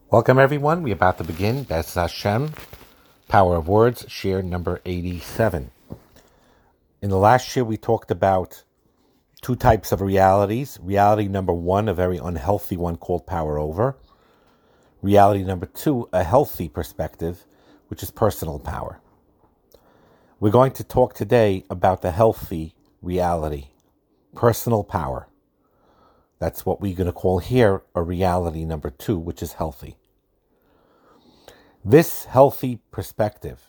Welcome, everyone. We're about to begin B'ez Hashem, Power of Words, share number 87. In the last share, we talked about two types of realities. Reality number one, a very unhealthy one called power over. Reality number two, a healthy perspective, which is personal power. We're going to talk today about the healthy reality, personal power. That's what we're going to call here a reality number two, which is healthy. This healthy perspective,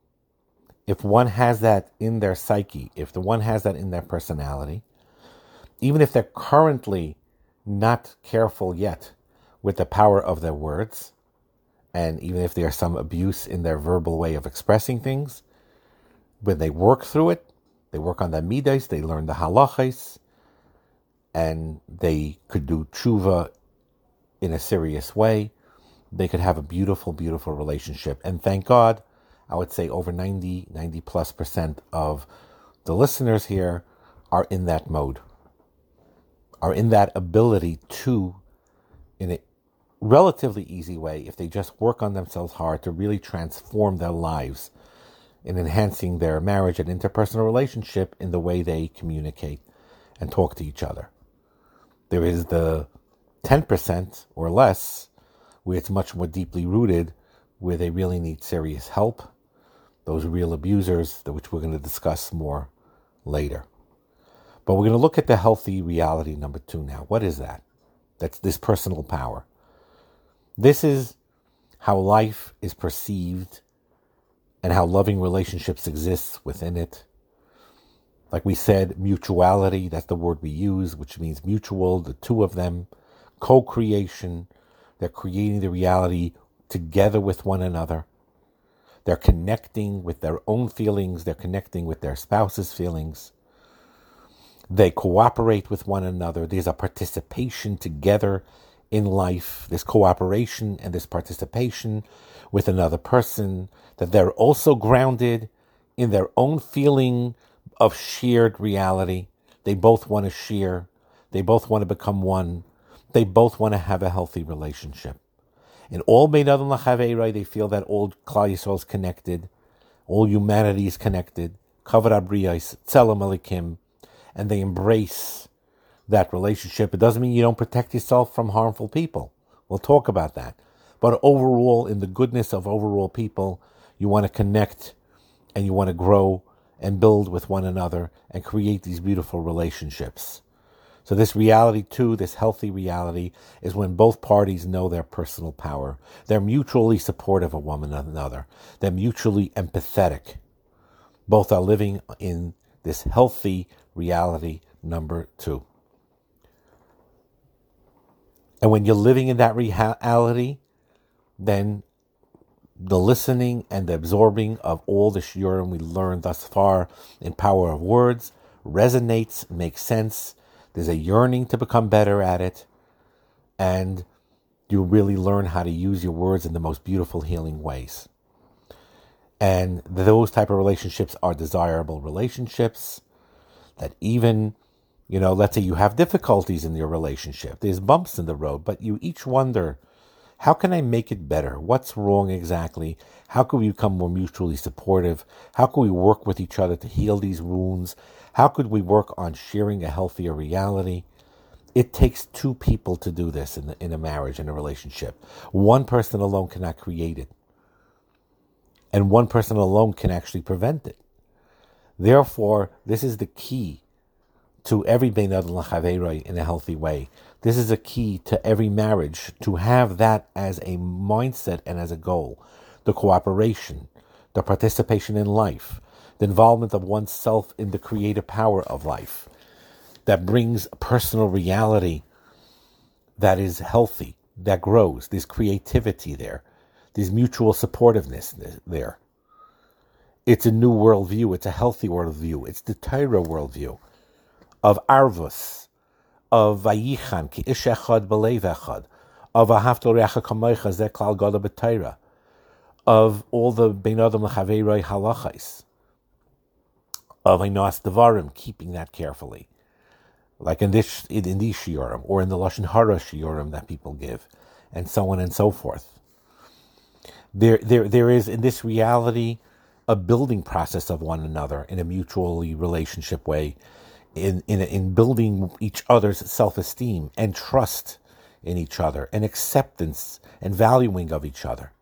if one has that in their psyche, if the one has that in their personality, even if they're currently not careful yet with the power of their words, and even if there's some abuse in their verbal way of expressing things, when they work through it, they work on the midas, they learn the halachas, and they could do tshuva in a serious way, they could have a beautiful, beautiful relationship. And thank God, I would say over 90+% of the listeners here are in that mode, are in that ability to, in a relatively easy way, if they just work on themselves hard, to really transform their lives in enhancing their marriage and interpersonal relationship in the way they communicate and talk to each other. There is the 10% or less where it's much more deeply rooted, where they really need serious help, those real abusers, which we're going to discuss more later. But we're going to look at the healthy reality number two now. What is that? That's this personal power. This is how life is perceived and how loving relationships exist within it. Like we said, mutuality, that's the word we use, which means mutual, the two of them, co-creation. They're creating the reality together with one another. They're connecting with their own feelings. They're connecting with their spouse's feelings. They cooperate with one another. There's a participation together in life, this cooperation and this participation with another person, that they're also grounded in their own feeling of shared reality. They both want to share. They both want to become one. They both want to have a healthy relationship. In all Bein Adam L'Chaveiroi, they feel that all Klal Yisrael is connected, all humanity is connected, Kavod HaBriyos, Tzelem Elikim, and they embrace that relationship. It doesn't mean you don't protect yourself from harmful people. We'll talk about that. But overall, in the goodness of overall people, you want to connect and you want to grow and build with one another and create these beautiful relationships. So this reality too, this healthy reality, is when both parties know their personal power. They're mutually supportive of one another. They're mutually empathetic. Both are living in this healthy reality number two. And when you're living in that reality, then the listening and the absorbing of all the shiurim we learned thus far in Power of Words resonates, makes sense. There's a yearning to become better at it. And you really learn how to use your words in the most beautiful, healing ways. And those type of relationships are desirable relationships that even, let's say you have difficulties in your relationship. There's bumps in the road, but you each wonder, how can I make it better? What's wrong exactly? How can we become more mutually supportive? How can we work with each other to heal these wounds? How could we work on sharing a healthier reality? It takes two people to do this in a marriage, in a relationship. One person alone cannot create it. And one person alone can actually prevent it. Therefore, this is the key to every Bein Adam L'Chaveiroi in a healthy way. This is a key to every marriage, to have that as a mindset and as a goal. The cooperation, the participation in life, the involvement of oneself in the creative power of life that brings personal reality that is healthy, that grows. There's creativity there. There's mutual supportiveness there. It's a new worldview. It's a healthy worldview. It's the Torah worldview of Arvus, of Vayichan, ki ish echad b'leiv echad, of Ahavta l'reacha kamocha zeh klal gadol b'Torah, of all the Bein Adam L'Chaveiroi halachas, of Einos Devarim, keeping that carefully, like in these shiurim, or in the Lashon Hara shiurim that people give, and so on and so forth. There is in this reality a building process of one another in a mutually relationship way, in building each other's self-esteem and trust in each other and acceptance and valuing of each other.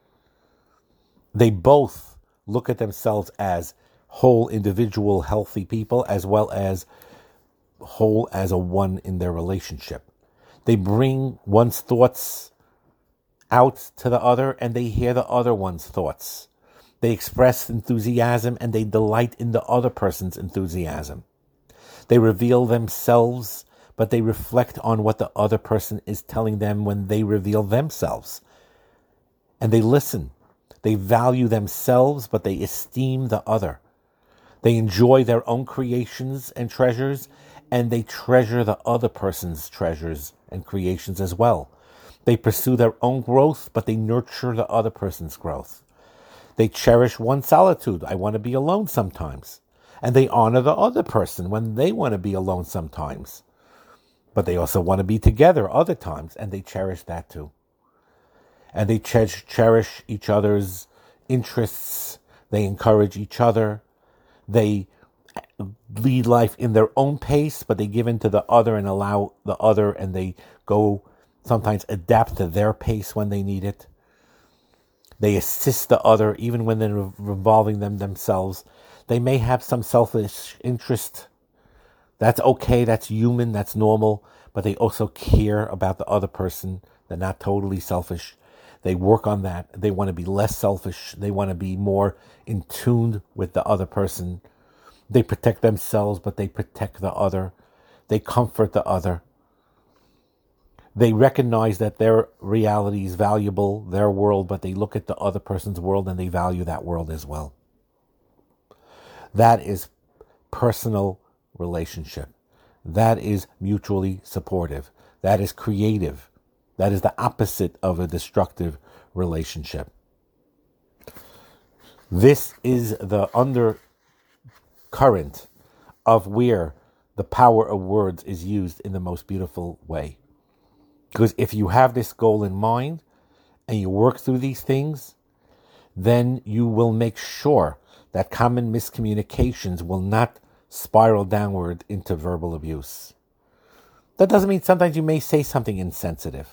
They both look at themselves as whole individual healthy people as well as whole as a one in their relationship. They bring one's thoughts out to the other and they hear the other one's thoughts. They express enthusiasm and they delight in the other person's enthusiasm. They reveal themselves, but they reflect on what the other person is telling them when they reveal themselves. And they listen. They value themselves, but they esteem the other. They enjoy their own creations and treasures, and they treasure the other person's treasures and creations as well. They pursue their own growth, but they nurture the other person's growth. They cherish one's solitude. I want to be alone sometimes. And they honor the other person when they want to be alone sometimes. But they also want to be together other times, and they cherish that too. And they cherish each other's interests. They encourage each other. They lead life in their own pace, but they give in to the other and allow the other, and they go sometimes adapt to their pace when they need it. They assist the other even when they're revolving themselves. They may have some selfish interest. That's okay, that's human, that's normal, but they also care about the other person. They're not totally selfish. They work on that. They want to be less selfish. They want to be more in tune with the other person. They protect themselves, but they protect the other. They comfort the other. They recognize that their reality is valuable, their world, but they look at the other person's world and they value that world as well. That is personal relationship. That is mutually supportive. That is creative. That is the opposite of a destructive relationship. This is the undercurrent of where the power of words is used in the most beautiful way. Because if you have this goal in mind and you work through these things, then you will make sure that common miscommunications will not spiral downward into verbal abuse. That doesn't mean sometimes you may say something insensitive.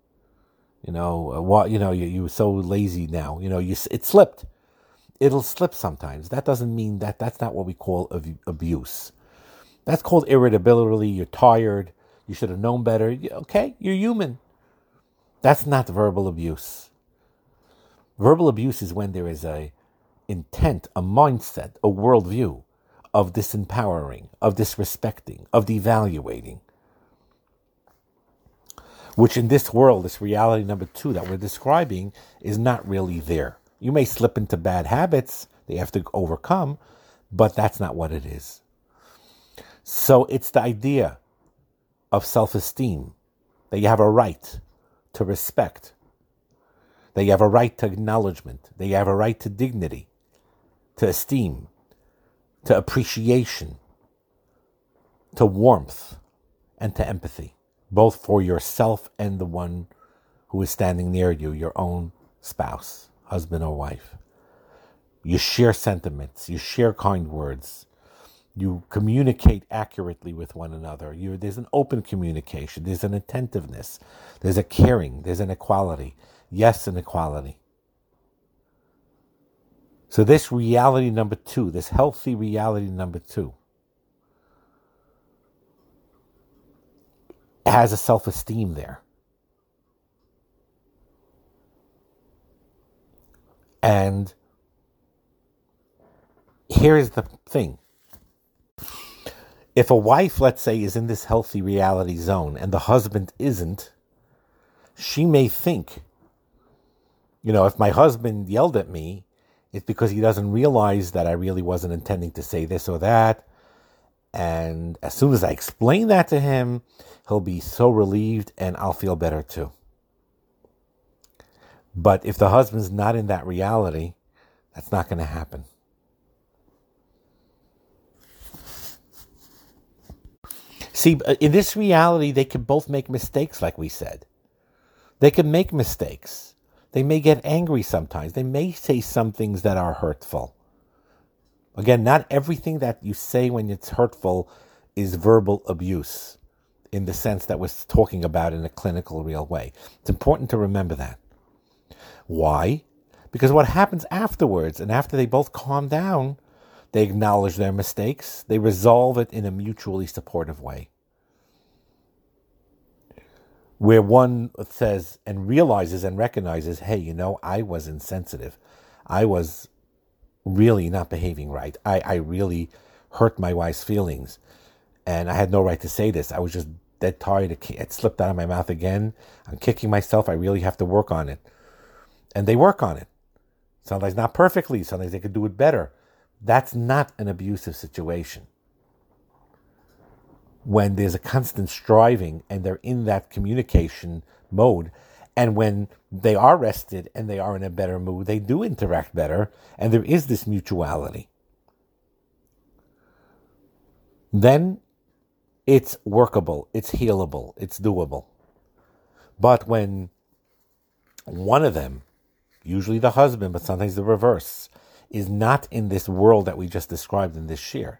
You're so lazy now. It slipped. It'll slip sometimes. That doesn't mean that's not what we call abuse. That's called irritability. You're tired. You should have known better. Okay, you're human. That's not verbal abuse. Verbal abuse is when there is a intent, a mindset, a worldview of disempowering, of disrespecting, of devaluating. Which in this world, this reality number 2 that we're describing is not really there. You may slip into bad habits that you have to overcome, but that's not what it is. So it's the idea of self-esteem, that you have a right to respect, that you have a right to acknowledgement, that you have a right to dignity, to esteem, to appreciation, to warmth, and to empathy, both for yourself and the one who is standing near you, your own spouse, husband or wife. You share sentiments, you share kind words, you communicate accurately with one another. There's an open communication, there's an attentiveness, there's a caring, there's an equality. Yes, an equality. So this reality number 2, this healthy reality number 2, has a self-esteem there. And here's the thing. If a wife, let's say, is in this healthy reality zone and the husband isn't, she may think, if my husband yelled at me, it's because he doesn't realize that I really wasn't intending to say this or that. And as soon as I explain that to him, he'll be so relieved and I'll feel better too. But if the husband's not in that reality, that's not going to happen. See, in this reality, they can both make mistakes, like we said. They can make mistakes. They may get angry sometimes. They may say some things that are hurtful. Again, not everything that you say when it's hurtful is verbal abuse in the sense that we're talking about in a clinical, real way. It's important to remember that. Why? Because what happens afterwards, and after they both calm down, they acknowledge their mistakes, they resolve it in a mutually supportive way. Where one says and realizes and recognizes, hey, I was insensitive. I was really not behaving right. I really hurt my wife's feelings. And I had no right to say this. I was just dead tired. It slipped out of my mouth again. I'm kicking myself. I really have to work on it. And they work on it. Sometimes not perfectly. Sometimes they could do it better. That's not an abusive situation. When there's a constant striving and they're in that communication mode, and when they are rested and they are in a better mood, they do interact better, and there is this mutuality. Then it's workable, it's healable, it's doable. But when one of them, usually the husband, but sometimes the reverse, is not in this world that we just described in this shir,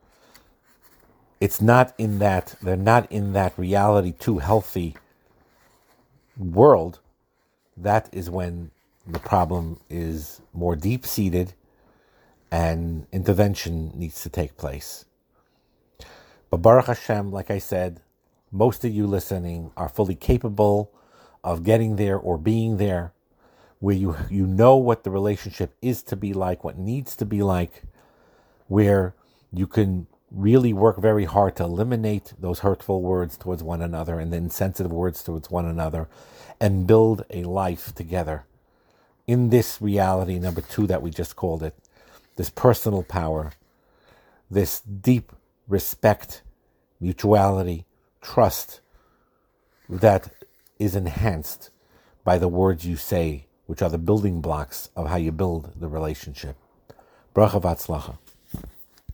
it's not in that, they're not in that reality too healthy world, that is when the problem is more deep-seated and intervention needs to take place. But Baruch Hashem, like I said, most of you listening are fully capable of getting there or being there, where you know what the relationship is to be like, what needs to be like, where you can really work very hard to eliminate those hurtful words towards one another and the insensitive words towards one another and build a life together in this reality, number 2, that we just called it, this personal power, this deep respect, mutuality, trust that is enhanced by the words you say, which are the building blocks of how you build the relationship. Bracha v'atzlacha.